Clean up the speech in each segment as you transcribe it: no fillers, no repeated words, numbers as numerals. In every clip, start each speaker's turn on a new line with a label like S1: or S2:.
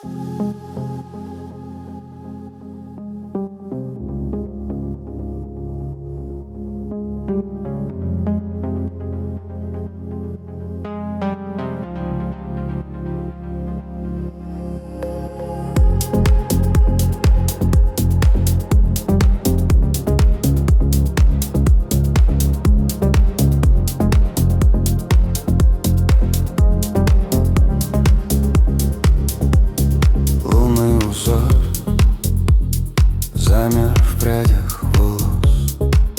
S1: Замер в прядях волос.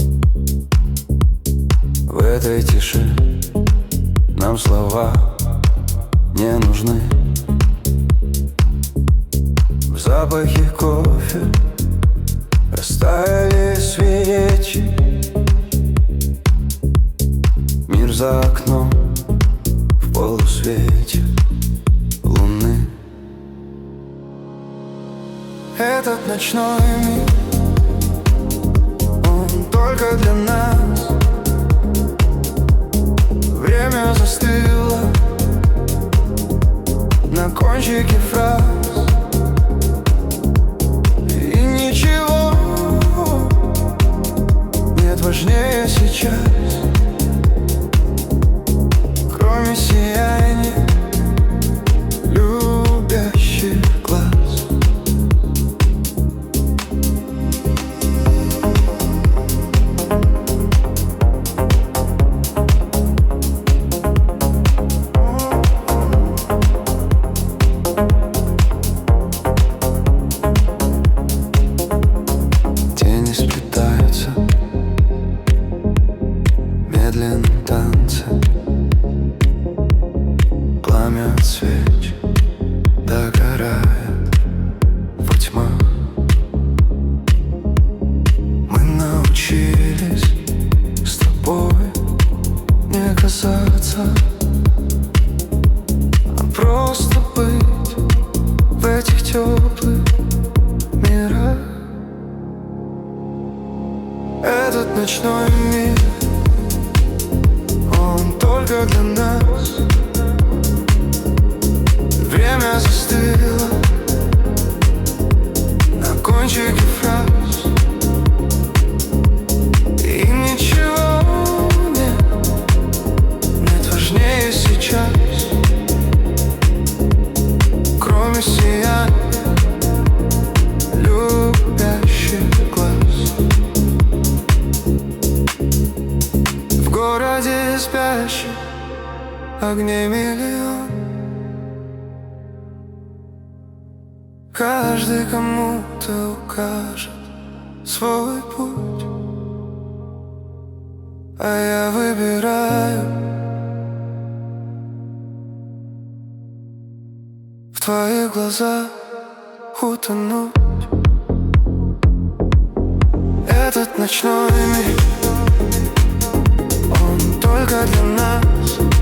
S1: В этой тиши нам слова не нужны. В запахе кофе растаяли свечи. Мир за окном в полусвете луны. Этот ночной мир, он только для нас. Время застыло на кончике фраз. И ничего нет важнее сейчас, кроме сияния любящих глаз. Медленно танцы, пламя от свеч догорает во тьмах. Мы научились с тобой не касаться, а просто быть в этих теплых мирах. Этот ночной мир, он только для нас. Время застыло на кончике фраз. И ничего нет важнее сейчас, кроме сияния любящих глаз. В городе спящих огней миллион, каждый кому-то укажет свой путь, а я выбираю в твоих глазах утонуть. Этот ночной мир, он только для нас.